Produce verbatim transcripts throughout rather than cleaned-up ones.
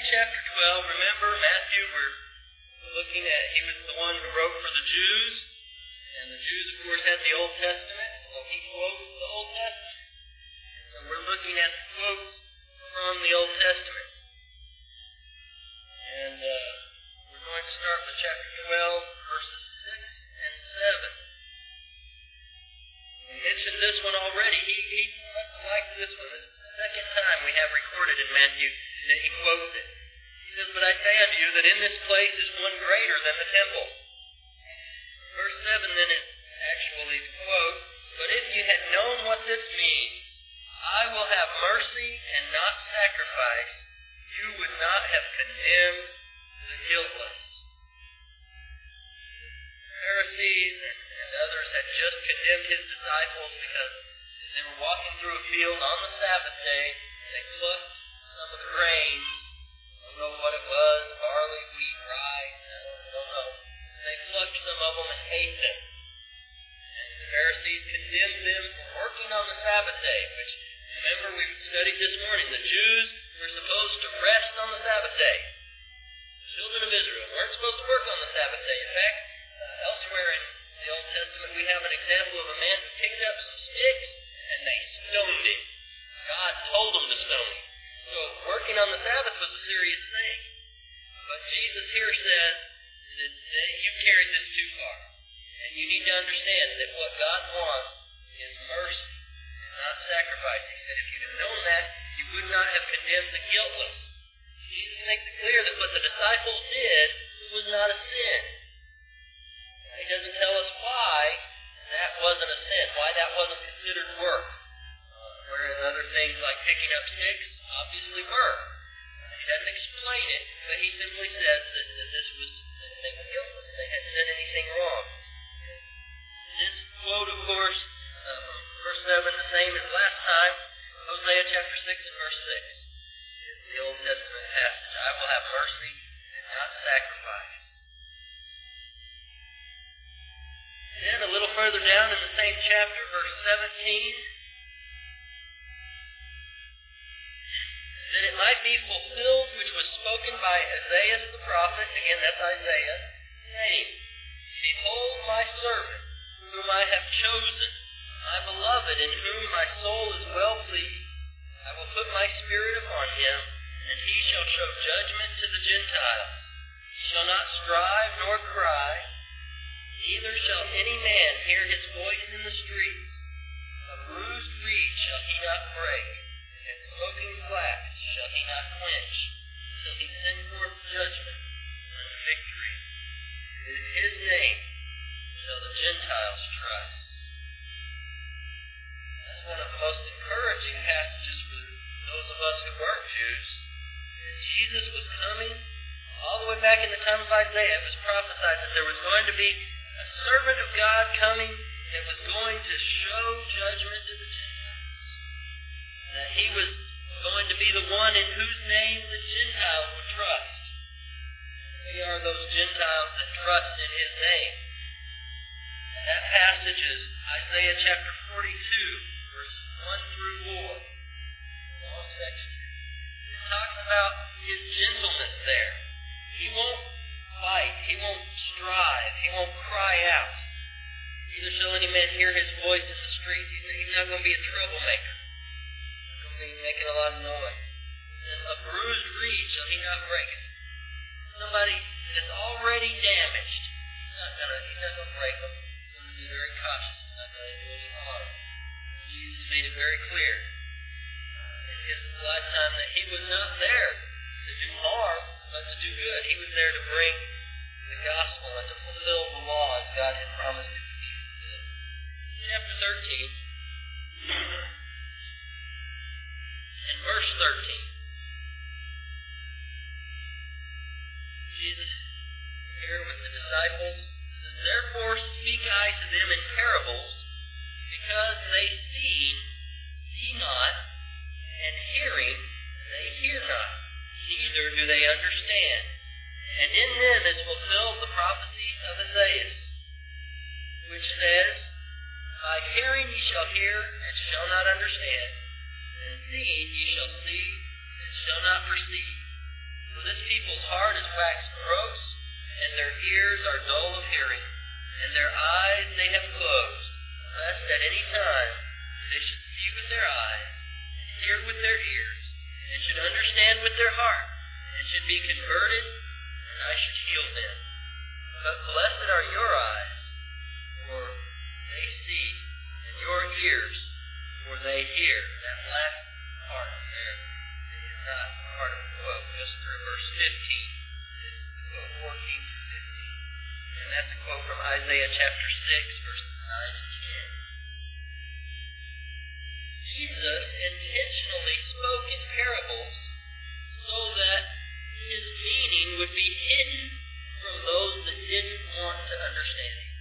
chapter twelve, remember Matthew, we're looking at, he was the one who wrote for the Jews, and the Jews, of course, had the Old Testament, so he quotes the Old Testament. So we're looking at the quotes from the Old Testament. And uh, we're going to start with chapter twelve, verses six and seven. We mentioned this one already. He, he must have liked this one. This is the second time we have recorded in Matthew that he quotes it. He says, "But I say unto you that in this place is one greater than the temple." Verse seven then is actually the quote, "But if you had known what this means, I will have mercy and not sacrifice, you would not have condemned the guiltless." The Pharisees and, and others had just condemned his disciples because as they were walking through a field on the Sabbath day, they plucked some of the grain. I don't know what it was, barley, wheat, rye, I don't know. They plucked some of them and ate them. And the Pharisees condemned them for working on the Sabbath day, which, remember, we studied this morning, the Jews were supposed to rest on the Sabbath day. The children of Israel weren't supposed to work on the Sabbath day. In fact, uh, elsewhere in the Old Testament, we have an example of a man who picked up some sticks and they stoned him. God told them to stone him. So working on the Sabbath was a serious thing. But Jesus here says that, that you carried this too far. And you need to understand that what God wants is mercy and not sacrifice. He said if you'd have known that, you would not have condemned the guiltless. Jesus makes it clear that what the disciples did was not a sin. He doesn't tell us why that wasn't a sin, why that wasn't considered work. Uh, whereas other things like picking up sticks obviously were. Uh, he doesn't explain it, but he simply says that, that this was, that they were guiltless. They hadn't done anything wrong. This quote, of course, uh, verse seven, the same as last time, Hosea chapter six and verse six. Is the Old Testament passage. I will have mercy and not sacrifice. Then a little further down in the same chapter, verse seventeen, that it might be fulfilled which was spoken by Isaiah the prophet, again that's Isaiah, saying, Behold my servant, whom I have chosen, my beloved, in whom my soul is well pleased. I will put my spirit upon him, and he shall show judgment to the Gentiles. He shall not strive nor cry, neither shall any man hear his voice in the streets. A bruised reed shall he not break, and smoking flax shall he not quench, till he send forth judgment unto victory. In his name shall the Gentiles trust. That's one of the most encouraging passages for those of us who weren't Jews. Jesus was coming all the way back in the time of Isaiah. It was prophesied that there was going to be a servant of God coming that was going to show judgment to the Gentiles. That he was going to be the one in whose name the Gentiles would trust. We are those Gentiles that trust in his name. And that passage is Isaiah chapter forty-two, verses one through four. Long section. It talks about his gentleness there. He won't fight. He won't strive. He won't cry out. Neither shall any man hear his voice in the streets. He's not going to be a troublemaker. He's not going to be making a lot of noise. A bruised reed shall he not break. Somebody that's already damaged, he's not going to, he's not going to break them. He's going to be very cautious. He's not going to do any harm. Jesus made it very clear uh, in his lifetime that he was not there to do harm, but to do good. He was there to bring the gospel and to fulfill the law as God had promised it would be fulfilled. Chapter thirteen, in verse thirteen, Jesus here with the disciples says, Therefore speak I to them in parables, because they see, see not, and hearing, they hear not, neither do they understand. And in them is fulfilled the prophecy of Isaiah, which says, By hearing ye shall hear, and shall not understand, and seeing ye shall see, and shall not perceive. For this people's heart is waxed gross, and their ears are dull of hearing, and their eyes they have closed, lest at any time they should see with their eyes, and hear with their ears, and should understand with their heart, and should be converted, and I should heal them. But blessed are your eyes, for they see, and your ears, for they hear. That last part there is not part of the quote, just through verse fifteen is the quote, fourteen to fifteen. And that's a quote from Isaiah chapter six, verses nine and ten. Jesus intentionally spoke in parables so that his meaning would be hidden from those that didn't want to understand him.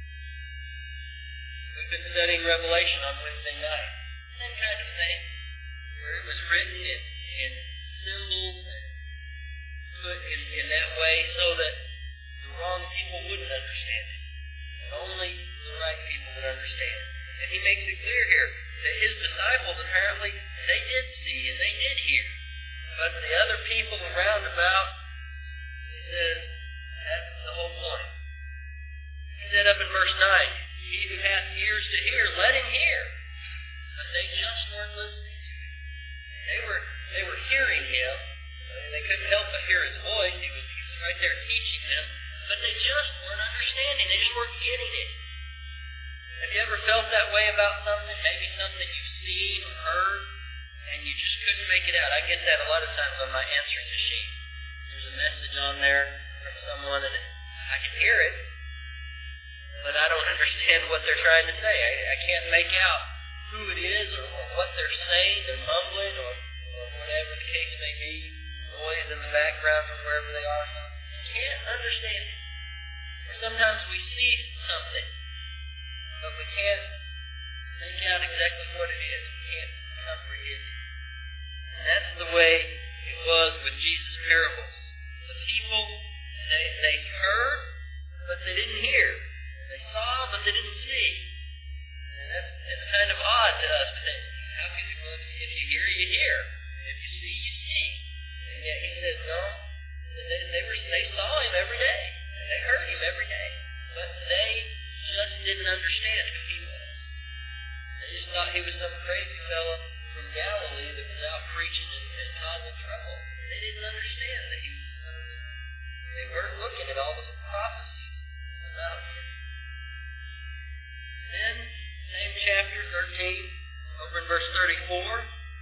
We've been studying Revelation on Wednesday night. Same kind of thing, where it was written in, in symbols and put in, in that way so that the wrong people wouldn't understand it. And only the right people would understand. And he makes it clear here that his disciples apparently, they did see and they did hear. But the other people around about, he says, that's the whole point. He said up in verse nine, he who hath ears to hear, let him hear. But they just weren't listening to him. They were they were hearing him. They couldn't help but hear his voice. He was, he was right there teaching them. But they just weren't understanding. They just weren't getting it. Have you ever felt that way about something? Maybe something you've seen or heard, and you just couldn't make it out. I get that a lot of times on my answering machine. There's a message on there from someone, and I can hear it, but I don't understand what they're trying to say. I, I can't make out who it is or, or what they're saying. They're mumbling or, or whatever the case may be. Noise in the background from wherever they are. You can't understand it. Or sometimes we see something, but we can't make out exactly what it is. We can't comprehend it. And that's the way it was with Jesus' parables. The people, they, they heard, but they didn't hear. They saw, but they didn't see. And that's, that's kind of odd to us. But how can you, well, if you hear, you hear. If you see, you see. And yet he says, no. They, they, were, they saw him every day. They heard him every day. But they just didn't understand who he was. They just thought he was some crazy fellow from Galilee that was out preaching and, and causing trouble. They didn't understand that he was the Son of God. They weren't looking at all the prophecies about him. Then, same chapter, thirteen, over in verse thirty-four.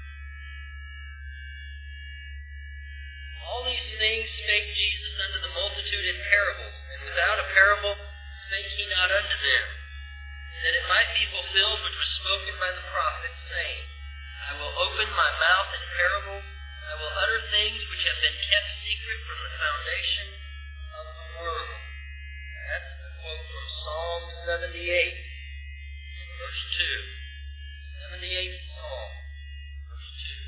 All these things spake Jesus unto the multitude in parables, and without a parable spake he not unto them, that it might be fulfilled which was spoken by the prophet, saying, I will open my mouth in parables, I will utter things which have been kept secret from the foundation of the world. That's the quote from Psalm seventy-eight, verse two. seventy-eighth Psalm, verse two.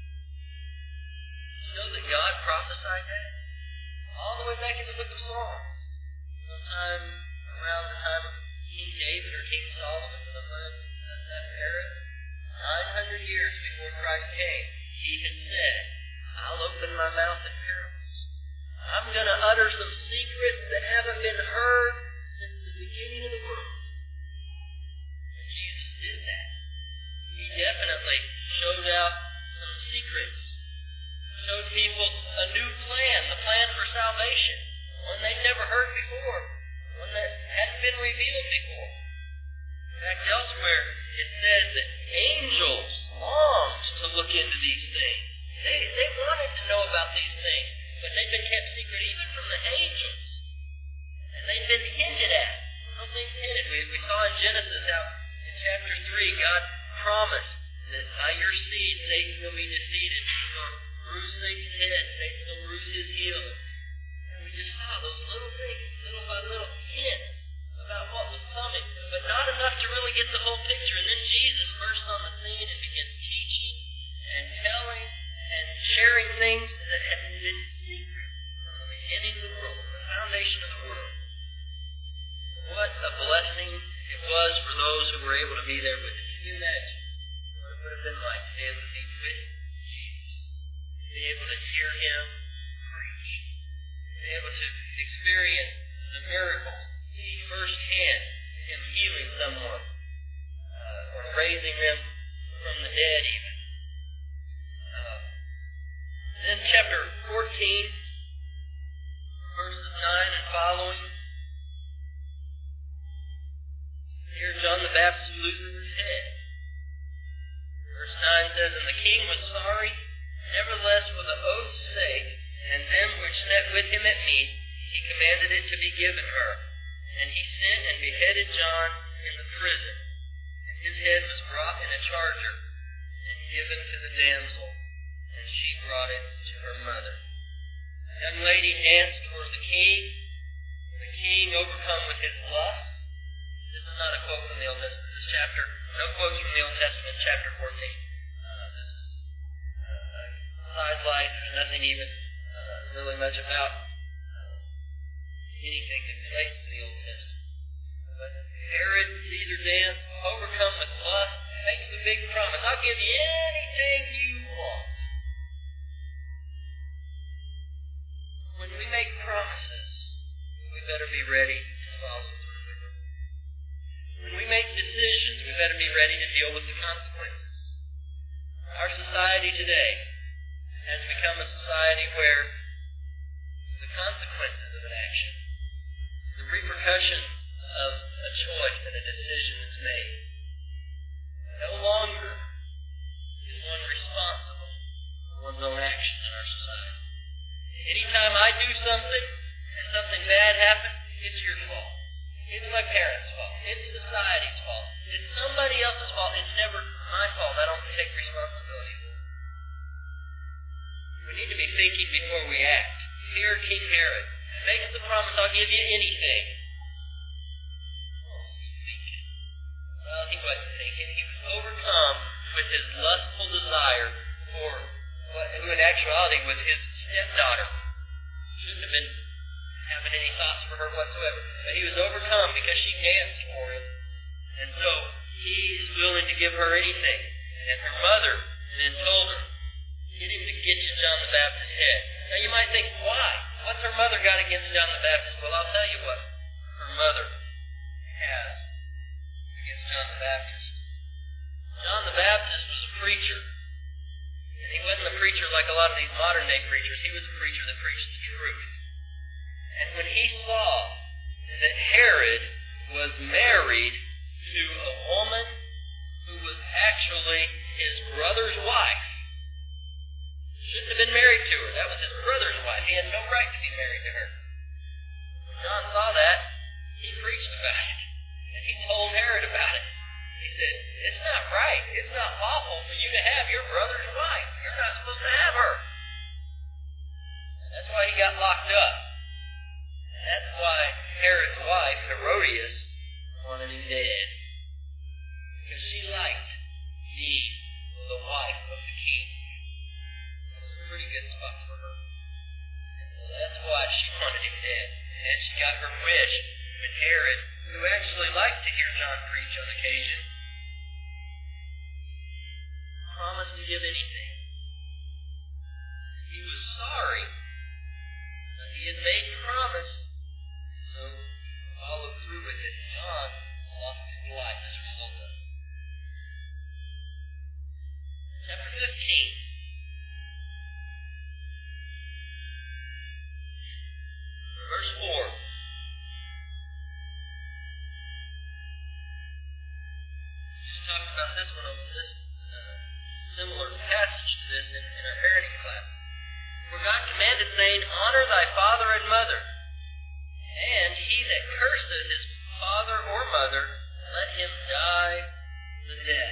You know that God prophesied that? All the way back in the book of Psalms. Sometime around the time of King David or King Solomon, somewhere in that era, nine hundred years before Christ came, he even said, I'll open my mouth in parables. I'm going to utter some secrets that haven't been heard since the beginning of the world. And Jesus did that. He definitely showed out some secrets. Showed people a new plan, the plan for salvation. One they'd never heard before. One that hadn't been revealed before. In fact, elsewhere it says that angels longed to look into these things. They, they wanted to know about these things, but they'd been kept secret even from the angels. And they'd been hinted at. Those things hinted. We, we saw in Genesis how in chapter three God promised that by your seed Satan will be defeated. He's going to bruise Satan's head. Satan will bruise his heel. And we just saw those little things, little by little hints about what was coming, but not enough to really get the whole picture. And then Jesus bursts on the scene and begins teaching and telling and sharing things chapter fourteen, verses nine and following, here John the Baptist loses his head. Verse nine says, And the king was sorry, nevertheless for the oath's sake, and them which sat with him at meat, he commanded it to be given her. And he sent and beheaded John in the prison. And his head was brought in a charger, and given to the damsel, and she brought it to her mother. The young lady danced toward the king, the king overcome with his lust. This is not a quote from the Old Testament. This chapter, no quotes from the Old Testament, chapter fourteen. Uh, this is uh, a sidelight. There's nothing even uh, really much about uh, anything that relates to the Old Testament. But Herod sees her dance, overcome with lust, makes the big promise. I'll give you anything you want. When we make promises, we better be ready to follow through with them. When we make decisions, we better be ready to deal with the consequences. Our society today has become a society where the consequences of an action, the repercussion of a choice and a decision is made. No longer is one responsible for one's own actions in our society. Anytime I do something and something bad happens, it's your fault. It's my parents' fault. It's society's fault. It's somebody else's fault. It's never my fault. I don't take responsibility for it. We need to be thinking before we act. Here, King Herod makes the promise, I'll give you anything. What was he thinking? Well, he wasn't thinking. He was overcome with his lustful desire for what, who in actuality was his stepdaughter. Shouldn't have been having any thoughts for her whatsoever. But he was overcome because she danced for him. And so he is willing to give her anything. And her mother then told her, get him to get you John the Baptist's head. Now you might think, why? What's her mother got against John the Baptist? Well, I'll tell you what her mother has against John the Baptist. John the Baptist was a preacher. And he wasn't a preacher like a lot of these modern day preachers. He was a preacher that preached the truth. And when he saw that Herod was married to a woman who was actually his brother's wife, shouldn't have been married to her. That was his brother's wife. He had no right to be married to her. When John saw that, he preached about it. And he told Herod about it. He said, it's not right. It's not lawful for you to have your brother's wife. You're not supposed to have her. And that's why he got locked up. And that's why Herod's wife, Herodias, wanted him dead. Because she liked being the wife of the king. That was a pretty good spot for her. And so that's why she wanted him dead. And she got her wish when Herod, who actually liked to hear John preach on occasion, promised to give anything. He was sorry, but he had made the promise, so followed through with it. John lost his life as a result of it. Chapter fifteen. Verse four. We talked about this one over this uh, similar passage to this in, in our parenting class. For God commanded, saying, Honor thy father and mother, and he that curseth his father or mother, let him die the death.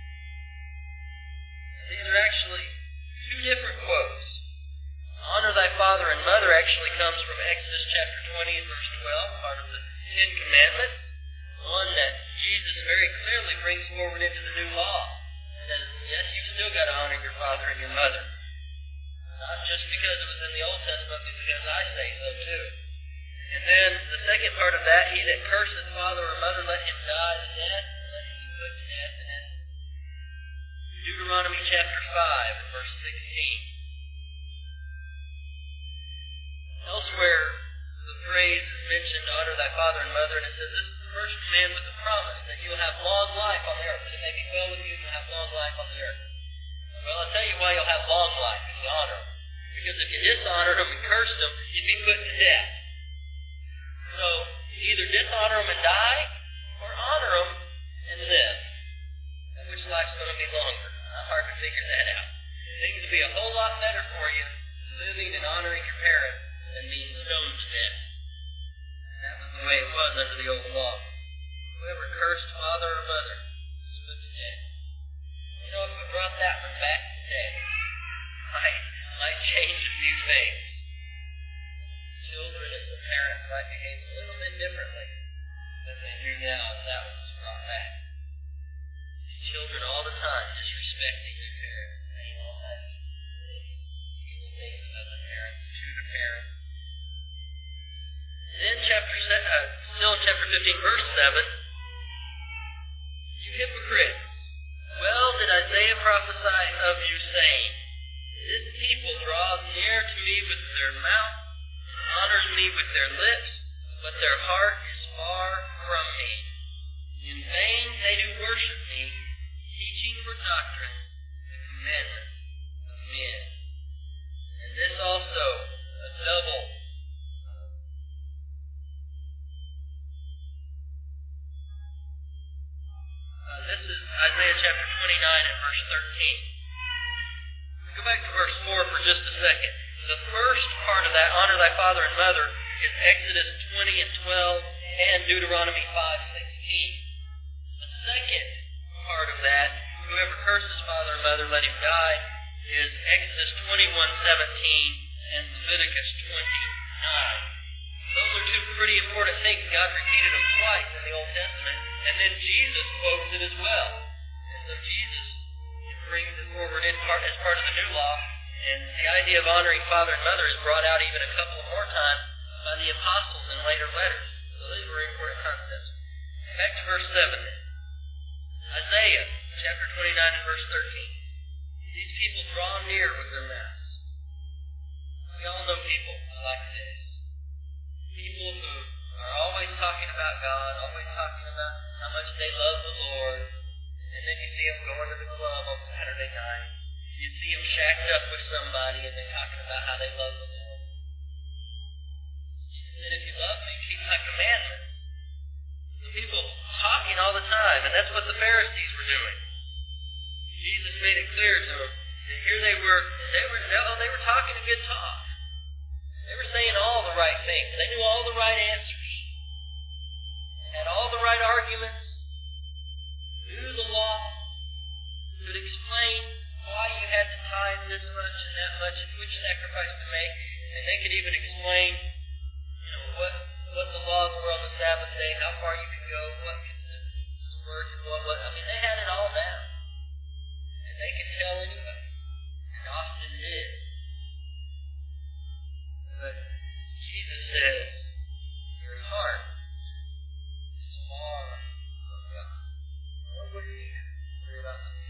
These are actually two different quotes. Honor thy father and mother actually comes from Exodus chapter twenty and verse twelve, part of the Ten Commandments. One that Jesus very clearly brings forward into the new law. It says, yes, you've still got to honor your father and your mother. Not just because it was in the Old Testament, but because I say so too. And then the second part of that, he that curseth father or mother, let him die the death, let him be put to death. And that's Deuteronomy chapter five and verse sixteen. Elsewhere, the phrase is mentioned, honor thy father and mother, and it says, this is the first command with the promise, that you'll have long life on the earth, that it may be well with you and you'll have long life on the earth. Well, I'll tell you why you'll have long life if you honor them. Because dishonored them and cursed them, you'd be put to death. So, either dishonor them and die, or honor them and live. Which life's going to be longer? Not hard to figure that out. Things will be a whole lot better for you living and honoring your parents than being stoned to death. And that was the way it was under the old law. Whoever cursed father or mother was put to death. You know, if we brought that one back today, might, might change a few things. Children, if the parents might behave a little bit differently than they do now if that was brought back. Children all the time disrespecting their parents, saying all kinds of evil things about the parents, to the parents. Then chapter seven, uh, still in chapter fifteen, verse seven, you hypocrites, well did Isaiah prophesy of you, saying, this people draws near to me with their mouth, and honors me with their lips, but their heart is far from me. In vain they do worship me, teaching for doctrine the commandments of men. And this also, a double uh, this is Isaiah chapter twenty-nine and verse thirteen. Go back to verse four for just a second. The first part of that, honor thy father and mother, is Exodus twenty and twelve and Deuteronomy five sixteen. The second part of that, whoever curses father or mother, let him die, is Exodus twenty-one seventeen and Leviticus twenty-nine. Those are two pretty important things. God repeated them twice in the Old Testament, and then Jesus quotes it as well. And so Jesus brings it forward in part, as part of the new law, and the idea of honoring father and mother is brought out even a couple more times by the apostles in later letters. So these were important concepts. Back to verse seven. Isaiah chapter twenty-nine and verse thirteen. These people draw near with their mouths. We all know people like this. People who are always talking about God, always talking about how much they love the Lord, and then you see them going to the club on Saturday night. You see them shacked up with somebody and they're talking about how they love the Lord. Jesus said, if you love me, keep my commandments. The people talking all the time, and that's what the Pharisees were doing. Jesus made it clear to them that here they were, they were, oh, they were talking a good talk. They were saying all the right things. They knew all the right answers. Had all the right arguments. Knew the law. Could explain why you had to tithe this much and that much and which sacrifice to make. And they could even explain, you know, what what the laws were on the Sabbath day, how far you could go, what could work and what what. I mean, they had it all down. And they could tell anybody. And often did. But Jesus says, your heart is far from God. What would you worry about me?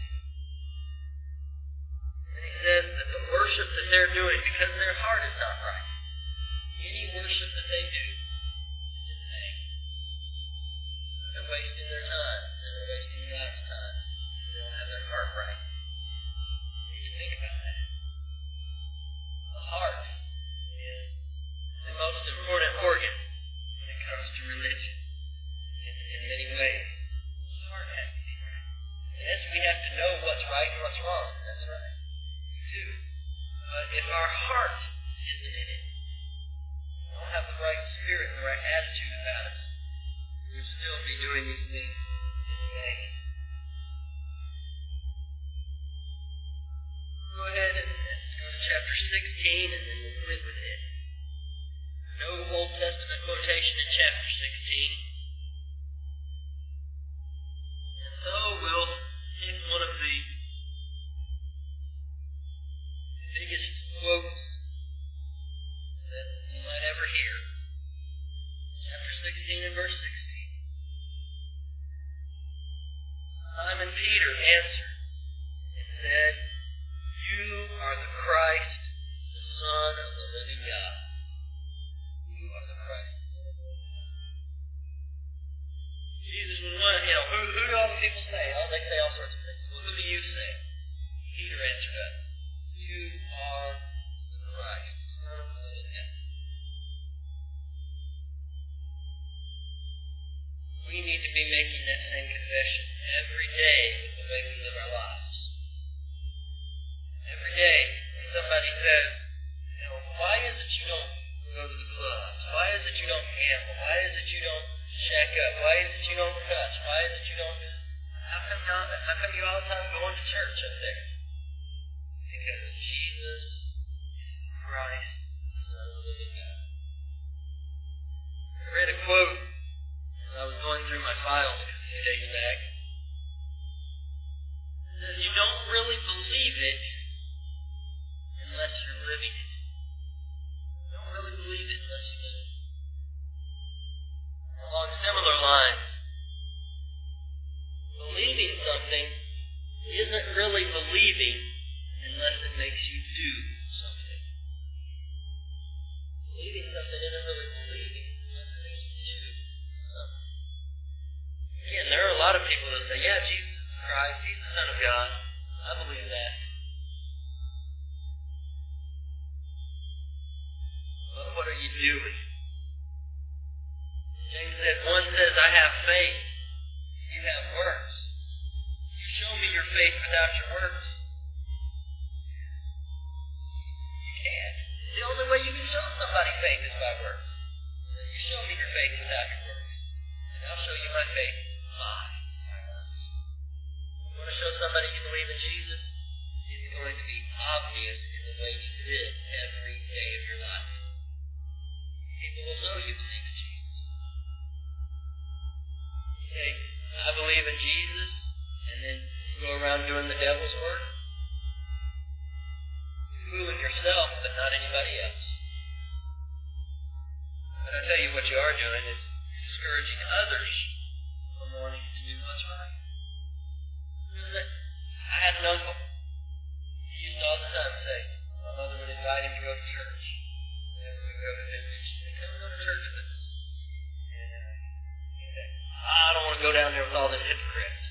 And he says that the worship that they're doing, because their heart is not right, any worship that they do is in vain. They're wasting their time. They're wasting God's time. They don't have their heart right. You need to think about that. The heart is the most important organ when it comes to religion in, in many ways. The heart has to be right. Yes, we have to know what's right and what's wrong. That's right. We do. But if our heart isn't in it, we don't have the right spirit and the right attitude about us, we'll still be doing these things in vain. Go ahead and, and go to chapter sixteen and then we'll quit with it. No Old Testament quotation in chapter sixteen. And so we'll take one of the biggest quotes that you might ever hear. Chapter sixteen and verse sixteen. Simon Peter answered and said, you are the Christ, the Son of the living God. You are the Christ. Jesus was one, you know, who, who do all the people say? Oh, they say all sorts of things. Well, who do you say? Peter answered up, you are the Christ, we need to be making that same confession every day with the way we live our lives. Every day when somebody says, you know, why is it you don't go to the clubs? Why is it you don't gamble? Why is it you don't shack up? Why is it you don't cuss? Why is it you don't do how come y'all how come you all the time going to church up there? Because Jesus Christ is the living God. I read a quote when I was going through my files a few days back. It says, you don't really believe it unless you're living it. You don't really believe it unless you live it. Along similar lines, believing something isn't really believing unless it makes you do something. Believing something isn't really believing unless it makes you do something. Again, there are a lot of people that say, yeah, Jesus Christ, He's the Son of God. I believe that. But what are you doing? James said, one says, I have faith. You have works. You show me your faith without your works. You can't. The only way you can show somebody faith is by works. You show me your faith without your works, and I'll show you my faith by my works. You want to show somebody you believe in Jesus? It's going to be obvious in the way you live every day of your life. People will know you believe in Jesus. You say, I believe in Jesus, and then go around doing the devil's work. You're fooling yourself, but not anybody else. But I tell you what you are doing is discouraging others from wanting to do what's right. I had an uncle. He used to all the time say, my mother would invite him to go to church. And we would go to visit. She'd say, come go to church with us. And uh, he'd say, I don't want to go down there with all them hypocrites.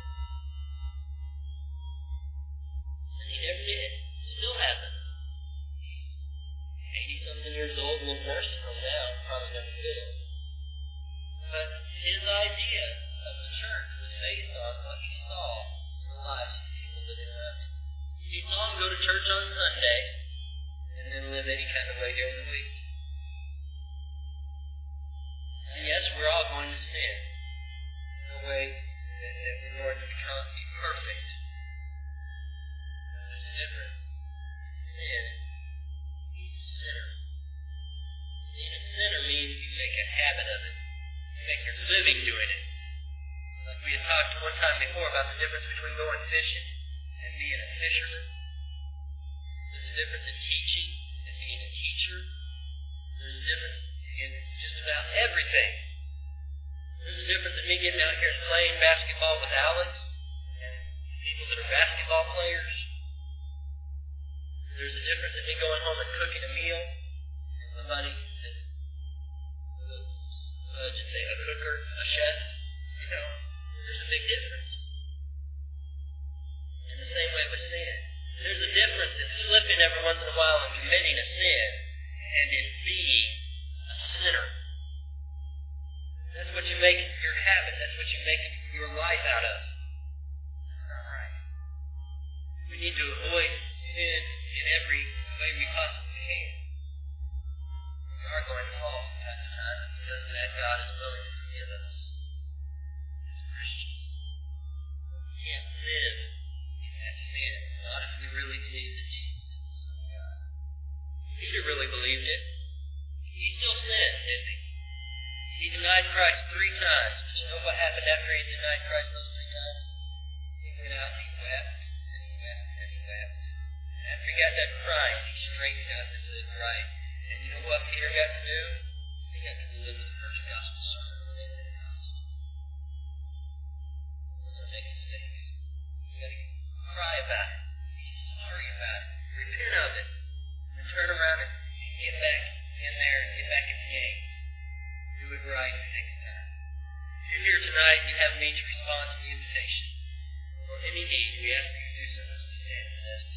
And he never did. Still hasn't. eighty-something years old, in a nursing home now, probably never will. But his idea of the church was based on what he saw in the lives of people living around him. He saw him go to church on Sunday, and then live any kind of way during the week. And yes, we're all going to sin in a way that, that we're going to become be perfect. There's a difference. Sin means sinner. Being a sinner means you make a habit of it. You make your living doing it. Like we had talked one time before about the difference between going fishing and being a fisherman. There's a difference in teaching and being a teacher. There's a difference in just about everything. There's a difference in me getting out here and playing basketball with Alex and people that are basketball players. There's a difference in me going home and cooking a meal and somebody that uh, just say a cooker, a chef, you know, there's a big difference. In the same way with sin. There's a difference in slipping every once in a while and committing a sin and in being a sinner. That's what you make your habit. That's what you make your life out of. That's not right. We need to avoid sin in every way we possibly can. We are going to fall from time to time, and because of that, God is willing to forgive us as Christians. We can't live in that sin, not if we really believe that Jesus is the Son of God. Peter really believed it. He still sinned, didn't he? He denied Christ three times. But you know what happened after he denied Christ those three times? He went out and he wept, and he wept, and he wept. And after he got done crying, he straightened up and lived right. And you know what Peter got to do? He got to deliver the first gospel sermon on Pentecost. Don't make mistakes. You got to cry about it. Be sorry about it. Repent of it. And turn around and get back in there and get back in the game. Do it right the next time. If you're here tonight and you have a need to respond to the invitation, or any need, we ask that you do so as we stand and ask